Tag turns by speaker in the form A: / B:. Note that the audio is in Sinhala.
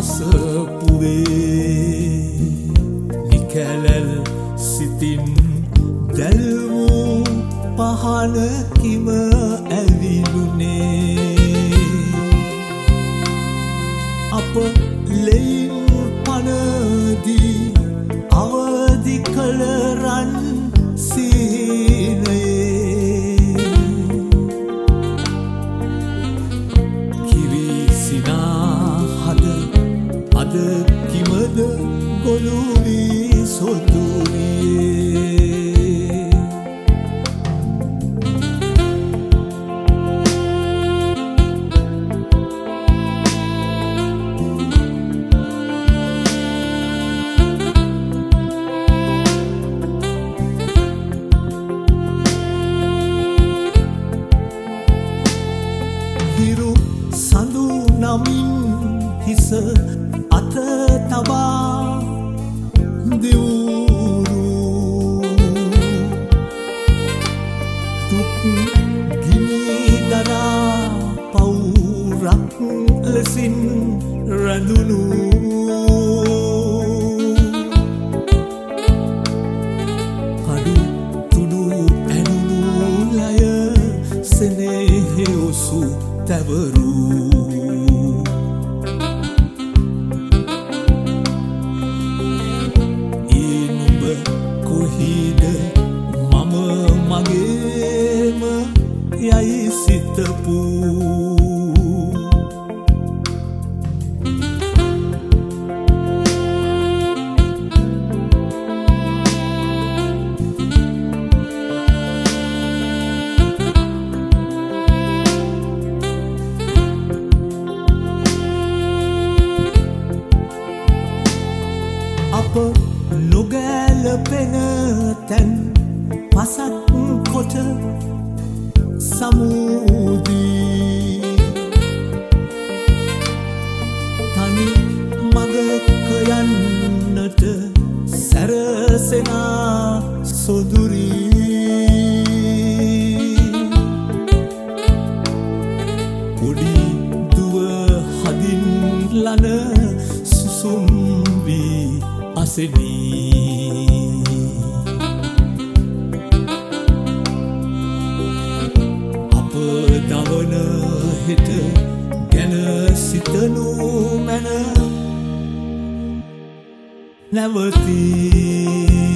A: ඔසපුවේ නිකැලැල් සිතින් දැල්වූ පහනකිම ඇවිලුනේ අප ලෙයින් පනදී අවදි කළ රන් සීනයේ කිරිසිනා හද අද කිමද ගොළු වී සොදුරියේ හිරු සඳු නමින් හිස අත තබා දෙවුරු තුක් ගිනි දරා පවුරක් ලෙසින් රැඳුණු කඩු තුඩු ඇනුණු ලය සෙනෙහෙ ඔසු තැවරු ඒ නුඹ කොහිද මම මගේම යයි සිතපු අප නොගැලපෙන තැන් පසක් කොට සමුදී තනි මගක යන්නට සැරසෙනා සොදුරී පොඩි දුව හදින් ලන සුසුම් වී අසෙනී අප දවන හෙට ගැන සිතනු මැන නැවතී